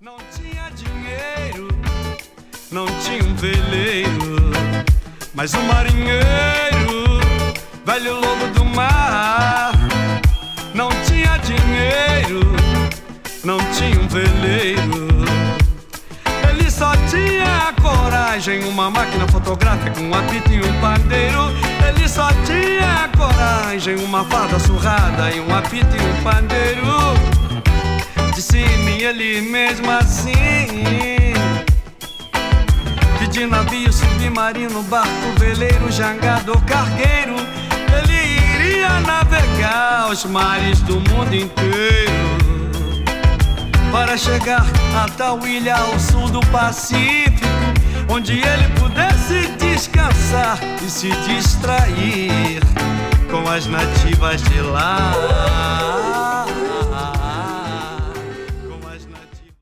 Não tinha dinheiro, não tinha um veleiro, mas um marinheiro, velho lobo do mar. Não tinha dinheiro, não tinha um veleiro, ele só tinha coragem, uma máquina fotográfica, um apito e um pandeiro. Ele só tinha coragem, uma farda surrada e um apito e um pandeiro. Disse-me ele mesmo assim, que de navio, submarino, barco, veleiro, jangada ou cargueiro, ele iria navegar os mares do mundo inteiro, para chegar a tal ilha ao sul do Pacífico, onde ele pudesse descansar e se distrair com as nativas de lá.